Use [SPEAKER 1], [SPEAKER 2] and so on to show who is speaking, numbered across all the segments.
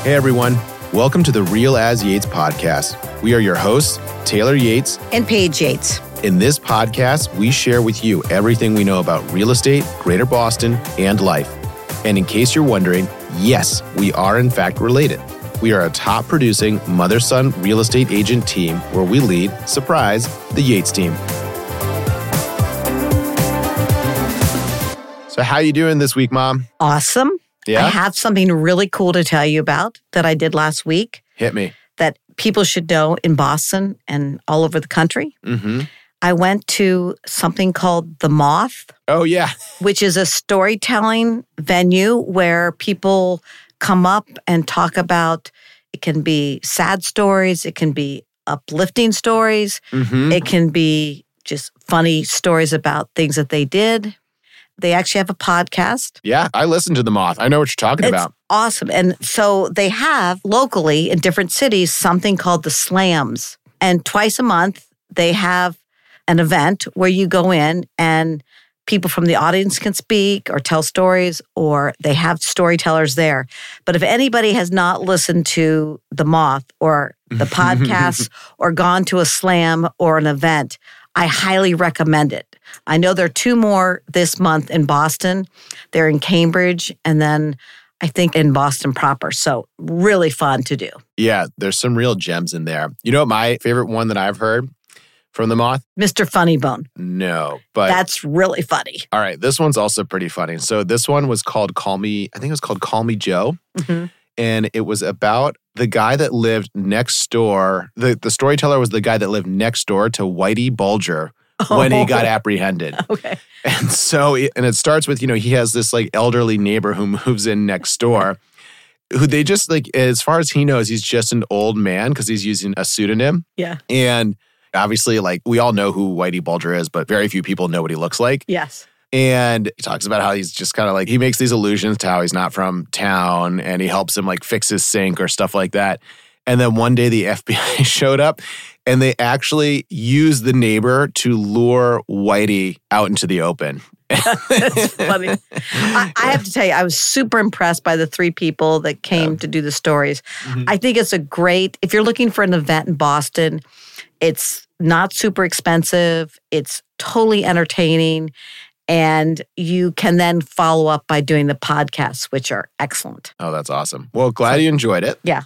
[SPEAKER 1] Hey everyone, welcome to the Real As Yates podcast. We are your hosts, Taylor Yates
[SPEAKER 2] and Paige Yates.
[SPEAKER 1] In this podcast, we share with you everything we know about real estate, Greater Boston, and life. And in case you're wondering, yes, we are in fact related. We are a top producing mother-son real estate agent team where we lead, surprise, the Yates team. So how you doing this week, Mom?
[SPEAKER 2] Awesome.
[SPEAKER 1] Yeah?
[SPEAKER 2] I have something really cool to tell you about that I did last week
[SPEAKER 1] Hit me.
[SPEAKER 2] that people should know in Boston and all over the country.
[SPEAKER 1] Mm-hmm.
[SPEAKER 2] I went to something called The Moth,
[SPEAKER 1] Oh, yeah.
[SPEAKER 2] which is a storytelling venue where people come up and talk about, it can be sad stories, it can be uplifting stories,
[SPEAKER 1] Mm-hmm.
[SPEAKER 2] it can be just funny stories about things that they did. They actually have a podcast.
[SPEAKER 1] Yeah, I listened to The Moth. I know what you're talking
[SPEAKER 2] It's
[SPEAKER 1] about.
[SPEAKER 2] awesome. And so they have locally in different cities something called the Slams. And twice a month, they have an event where you go in and people from the audience can speak or tell stories, or they have storytellers there. But if anybody has not listened to The Moth or the podcast or gone to a slam or an event, I highly recommend it. I know there are two more this month in Boston. They're in Cambridge and then I think in Boston proper. So really fun to do.
[SPEAKER 1] Yeah, there's some real gems in there. You know what my favorite one that I've heard from The Moth?
[SPEAKER 2] Mr. Funnybone.
[SPEAKER 1] No, but
[SPEAKER 2] That's really funny.
[SPEAKER 1] all right, this one's also pretty funny. So this one was called Call Me Joe.
[SPEAKER 2] Mm-hmm.
[SPEAKER 1] And it was about the guy that lived next door. The storyteller was the guy that lived next door to Whitey Bulger when he got apprehended.
[SPEAKER 2] Okay.
[SPEAKER 1] And so, it starts with, he has this like elderly neighbor who moves in next door, who they just like, as far as he knows, he's just an old man because he's using a pseudonym.
[SPEAKER 2] Yeah.
[SPEAKER 1] And obviously, like, we all know who Whitey Bulger is, but very few people know what he looks like.
[SPEAKER 2] Yes.
[SPEAKER 1] And he talks about how he's just kind of like, he makes these allusions to how he's not from town and he helps him like fix his sink or stuff like that. And then one day the FBI showed up and they actually used the neighbor to lure Whitey out into the open.
[SPEAKER 2] That's funny. I have to tell you, I was super impressed by the three people that came to do the stories.
[SPEAKER 1] Mm-hmm.
[SPEAKER 2] I think it's a great, if you're looking for an event in Boston, it's not super expensive. It's totally entertaining. And you can then follow up by doing the podcasts, which are excellent.
[SPEAKER 1] Oh, that's awesome. Well, glad you enjoyed it.
[SPEAKER 2] Yeah.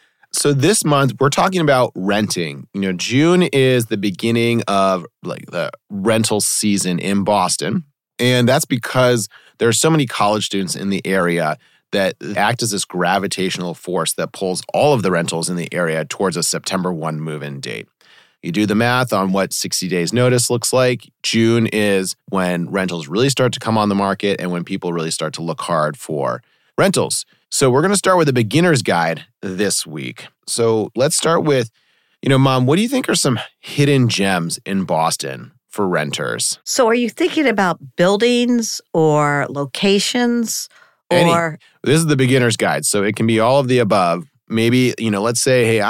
[SPEAKER 1] So this month, we're talking about renting. June is the beginning of like the rental season in Boston. And that's because there are so many college students in the area that act as this gravitational force that pulls all of the rentals in the area towards a September 1 move-in date. You do the math on what 60 days notice looks like. June is when rentals really start to come on the market and when people really start to look hard for rentals. So we're going to start with a beginner's guide this week. So let's start with, Mom, what do you think are some hidden gems in Boston for renters?
[SPEAKER 2] So are you thinking about buildings or locations or?
[SPEAKER 1] This is the beginner's guide. So it can be all of the above. Maybe, let's say, hey,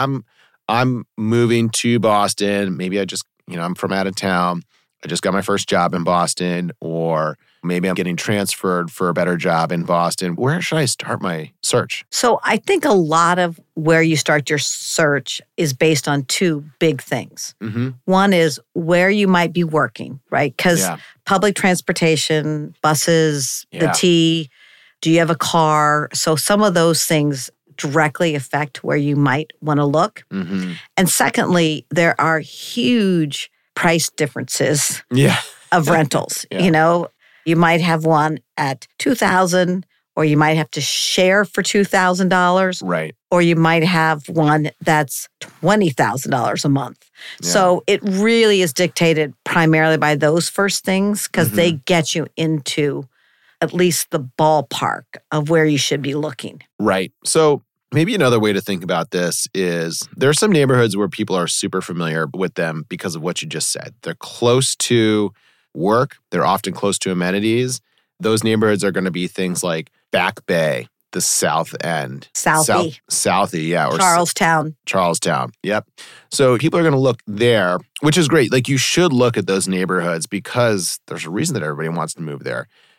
[SPEAKER 1] I'm moving to Boston. Maybe I just, I'm from out of town. I just got my first job in Boston, or maybe I'm getting transferred for a better job in Boston. Where should I start my search?
[SPEAKER 2] So I think a lot of where you start your search is based on two big things.
[SPEAKER 1] Mm-hmm.
[SPEAKER 2] One is where you might be working, right? Because
[SPEAKER 1] Yeah.
[SPEAKER 2] public transportation, buses, the
[SPEAKER 1] Yeah.
[SPEAKER 2] T, do you have a car? So some of those things directly affect where you might want to look.
[SPEAKER 1] Mm-hmm.
[SPEAKER 2] And secondly, there are huge price differences
[SPEAKER 1] Yeah.
[SPEAKER 2] of rentals.
[SPEAKER 1] Yeah.
[SPEAKER 2] You might have one at $2,000, or you might have to share for $2,000,
[SPEAKER 1] Right.
[SPEAKER 2] or you might have one that's $20,000 a month.
[SPEAKER 1] Yeah.
[SPEAKER 2] So it really is dictated primarily by those first things because they get you into at least the ballpark of where you should be looking.
[SPEAKER 1] Right. So maybe another way to think about this is there are some neighborhoods where people are super familiar with them because of what you just said. They're close to work. They're often close to amenities. Those neighborhoods are going to be things like Back Bay, the South End.
[SPEAKER 2] Southie.
[SPEAKER 1] Southie, yeah. Or
[SPEAKER 2] Charlestown.
[SPEAKER 1] Yep. So people are going to look there, which is great. Like, you should look at those neighborhoods because there's a reason that everybody wants to move there.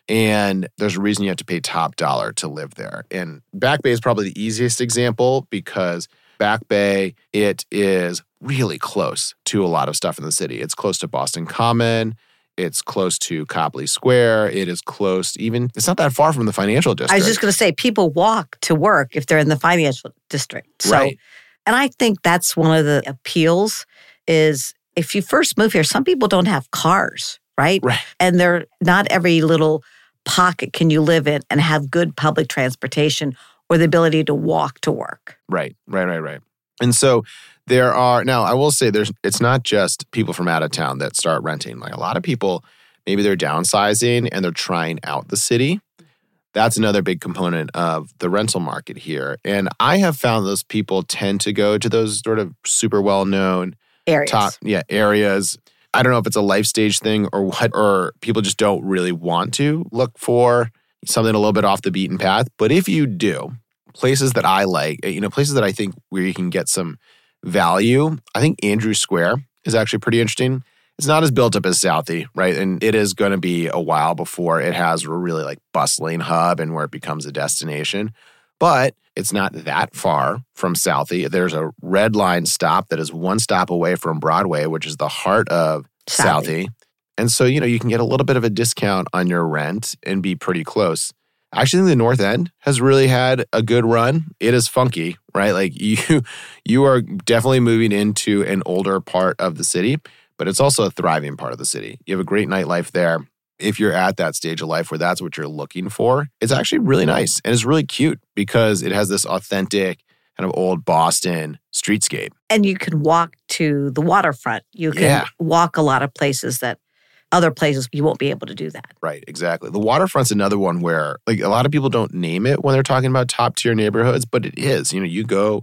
[SPEAKER 1] And there's a reason you have to pay top dollar to live there. And Back Bay is probably the easiest example because Back Bay, it is really close to a lot of stuff in the city. It's close to Boston Common. It's close to Copley Square. It is close, it's not that far from the financial district.
[SPEAKER 2] I was just going to say, people walk to work if they're in the financial district. So,
[SPEAKER 1] right.
[SPEAKER 2] And I think that's one of the appeals is if you first move here, some people don't have cars, right?
[SPEAKER 1] Right.
[SPEAKER 2] And they're not every little pocket can you live in and have good public transportation or the ability to walk to work.
[SPEAKER 1] Right. And so there are, now I will say it's not just people from out of town that start renting. Like a lot of people, maybe they're downsizing and they're trying out the city. That's another big component of the rental market here. And I have found those people tend to go to those sort of super well-known areas. I don't know if it's a life stage thing or what, or people just don't really want to look for something a little bit off the beaten path. But if you do, places that I like, places that I think where you can get some value, I think Andrews Square is actually pretty interesting. It's not as built up as Southie, right? And it is going to be a while before it has a really like bustling hub and where it becomes a destination. But it's not that far from Southie. There's a red line stop that is one stop away from Broadway, which is the heart of Southie. And so, you can get a little bit of a discount on your rent and be pretty close. I actually think the North End has really had a good run. It is funky, right? Like you are definitely moving into an older part of the city, but it's also a thriving part of the city. You have a great nightlife there. If you're at that stage of life where that's what you're looking for, it's actually really nice. And it's really cute because it has this authentic kind of old Boston streetscape.
[SPEAKER 2] And you can walk to the waterfront. You can walk a lot of places that other places you won't be able to do that.
[SPEAKER 1] Right, exactly. The waterfront's another one where like a lot of people don't name it when they're talking about top tier neighborhoods, but it is. You go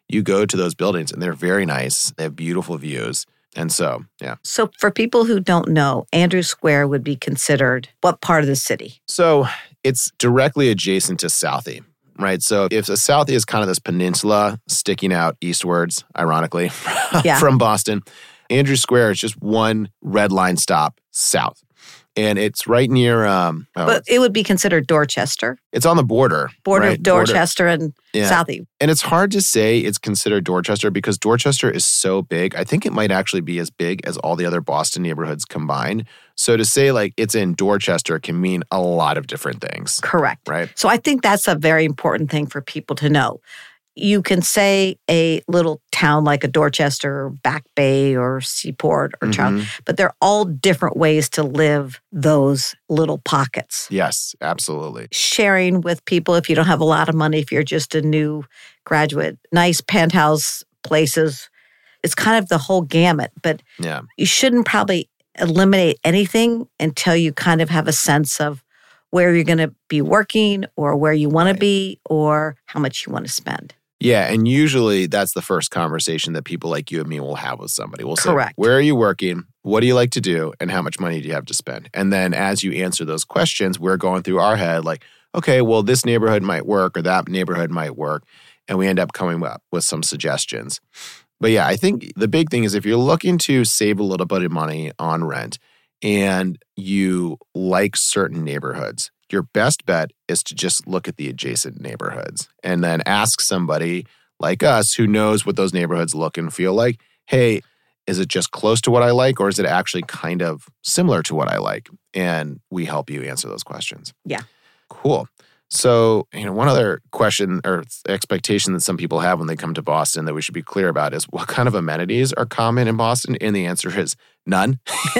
[SPEAKER 1] to those buildings and they're very nice. They have beautiful views. And so, yeah. So
[SPEAKER 2] for people who don't know, Andrews Square would be considered what part of the city?
[SPEAKER 1] So it's directly adjacent to Southie, right? So if the Southie is kind of this peninsula sticking out eastwards, ironically, from Boston, Andrews Square is just one red line stop south. And it's right near...
[SPEAKER 2] but it would be considered Dorchester.
[SPEAKER 1] It's on the border.
[SPEAKER 2] Border of Dorchester and Southie.
[SPEAKER 1] And it's hard to say it's considered Dorchester because Dorchester is so big. I think it might actually be as big as all the other Boston neighborhoods combined. So to say like it's in Dorchester can mean a lot of different things.
[SPEAKER 2] Correct.
[SPEAKER 1] Right.
[SPEAKER 2] So I think that's a very important thing for people to know. You can say a little town like a Dorchester or Back Bay or Seaport or Charlotte, but they're all different ways to live those little pockets.
[SPEAKER 1] Yes, absolutely.
[SPEAKER 2] Sharing with people if you don't have a lot of money, if you're just a new graduate, nice penthouse places. It's kind of the whole gamut, but you shouldn't probably eliminate anything until you kind of have a sense of where you're going to be working or where you want to be or how much you want to spend.
[SPEAKER 1] Yeah, and usually that's the first conversation that people like you and me will have with somebody. We'll say,
[SPEAKER 2] correct.
[SPEAKER 1] Where are you working? What do you like to do? And how much money do you have to spend? And then as you answer those questions, we're going through our head like, okay, well, this neighborhood might work or that neighborhood might work. And we end up coming up with some suggestions. But yeah, I think the big thing is if you're looking to save a little bit of money on rent and you like certain neighborhoods, your best bet is to just look at the adjacent neighborhoods and then ask somebody like us who knows what those neighborhoods look and feel like, hey, is it just close to what I like or is it actually kind of similar to what I like? And we help you answer those questions.
[SPEAKER 2] Yeah.
[SPEAKER 1] Cool. So, one other question or expectation that some people have when they come to Boston that we should be clear about is what kind of amenities are common in Boston? And the answer is none.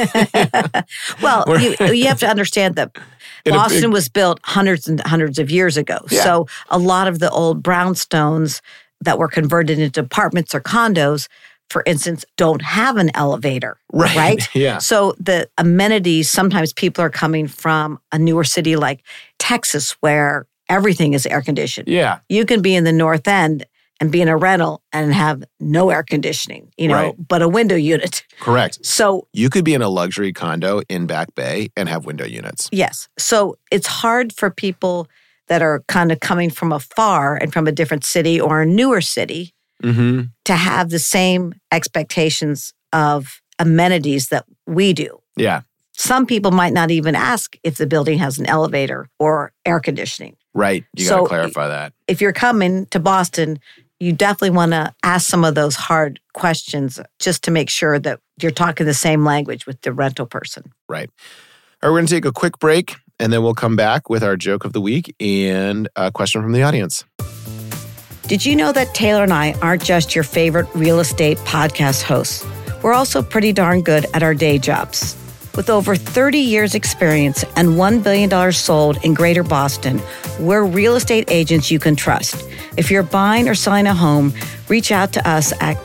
[SPEAKER 2] Well, you have to understand that Boston was built hundreds and hundreds of years ago. Yeah. So a lot of the old brownstones that were converted into apartments or condos, for instance, don't have an elevator, right?
[SPEAKER 1] Yeah.
[SPEAKER 2] So the amenities, sometimes people are coming from a newer city like Texas where everything is air conditioned.
[SPEAKER 1] Yeah.
[SPEAKER 2] You can be in the North End and be in a rental and have no air conditioning, but a window unit.
[SPEAKER 1] Correct.
[SPEAKER 2] So
[SPEAKER 1] you could be in a luxury condo in Back Bay and have window units.
[SPEAKER 2] Yes. So it's hard for people that are kind of coming from afar and from a different city or a newer city to have the same expectations of amenities that we do.
[SPEAKER 1] Yeah.
[SPEAKER 2] Some people might not even ask if the building has an elevator or air conditioning.
[SPEAKER 1] Right. You got to clarify that.
[SPEAKER 2] If you're coming to Boston, you definitely want to ask some of those hard questions just to make sure that you're talking the same language with the rental person.
[SPEAKER 1] Right. All right, we're going to take a quick break, and then we'll come back with our joke of the week and a question from the audience.
[SPEAKER 2] Did you know that Taylor and I aren't just your favorite real estate podcast hosts? We're also pretty darn good at our day jobs. With over 30 years experience and $1 billion sold in Greater Boston, we're real estate agents you can trust. If you're buying or selling a home, reach out to us at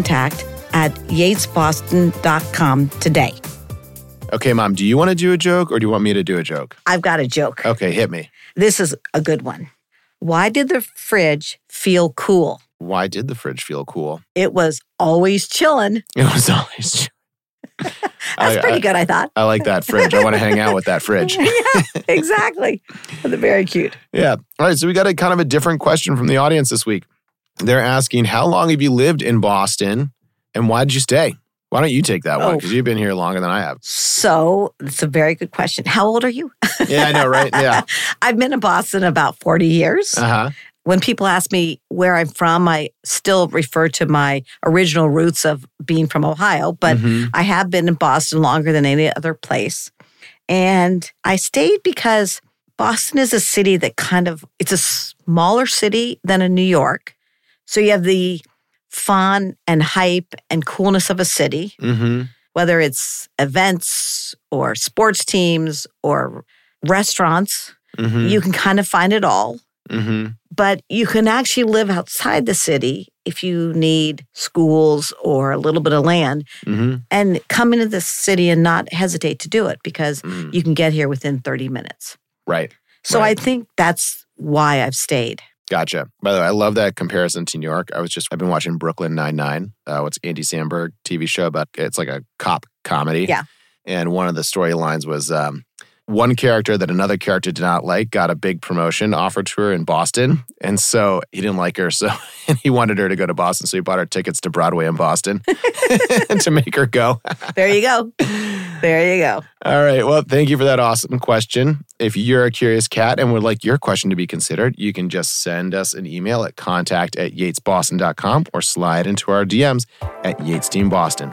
[SPEAKER 2] contact@yatesboston.com today.
[SPEAKER 1] Okay, Mom, do you want to do a joke or do you want me to do a joke?
[SPEAKER 2] I've got a joke.
[SPEAKER 1] Okay, hit me.
[SPEAKER 2] This is a good one. Why did the fridge feel cool?
[SPEAKER 1] Why did the fridge feel cool?
[SPEAKER 2] It was always chilling.
[SPEAKER 1] It was always chilling.
[SPEAKER 2] That's pretty good, I thought.
[SPEAKER 1] I like that fridge. I want to hang out with that fridge.
[SPEAKER 2] Yeah, exactly. Very cute.
[SPEAKER 1] Yeah. All right. So we got a kind of a different question from the audience this week. They're asking, how long have you lived in Boston and why did you stay? Why don't you take that one? Because you've been here longer than I have.
[SPEAKER 2] So it's a very good question. How old are you?
[SPEAKER 1] Yeah, I know, right? Yeah.
[SPEAKER 2] I've been in Boston about 40 years.
[SPEAKER 1] Uh-huh.
[SPEAKER 2] When people ask me where I'm from, I still refer to my original roots of being from Ohio, but I have been in Boston longer than any other place. And I stayed because Boston is a city that it's a smaller city than in New York. So you have the fun and hype and coolness of a city, whether it's events or sports teams or restaurants, you can kind of find it all. But you can actually live outside the city if you need schools or a little bit of land and come into the city and not hesitate to do it because you can get here within 30 minutes.
[SPEAKER 1] Right.
[SPEAKER 2] So I think that's why I've stayed.
[SPEAKER 1] Gotcha. By the way, I love that comparison to New York. I've been watching Brooklyn Nine-Nine. It's Andy Samberg TV show it's like a cop comedy.
[SPEAKER 2] Yeah.
[SPEAKER 1] And one of the storylines was one character that another character did not like got a big promotion offered to her in Boston. And so he didn't like her. And he wanted her to go to Boston. So he bought her tickets to Broadway in Boston to make her go.
[SPEAKER 2] There you go. There you go.
[SPEAKER 1] All right. Well, thank you for that awesome question. If you're a curious cat and would like your question to be considered, you can just send us an email at contact@yatesboston.com or slide into our DMs at YatesTeamBoston.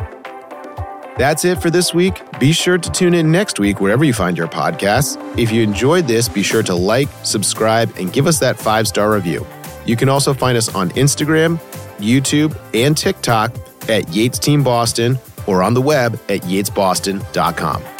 [SPEAKER 1] That's it for this week. Be sure to tune in next week wherever you find your podcasts. If you enjoyed this, be sure to like, subscribe, and give us that 5-star review. You can also find us on Instagram, YouTube, and TikTok at Yates Team Boston or on the web at yatesboston.com.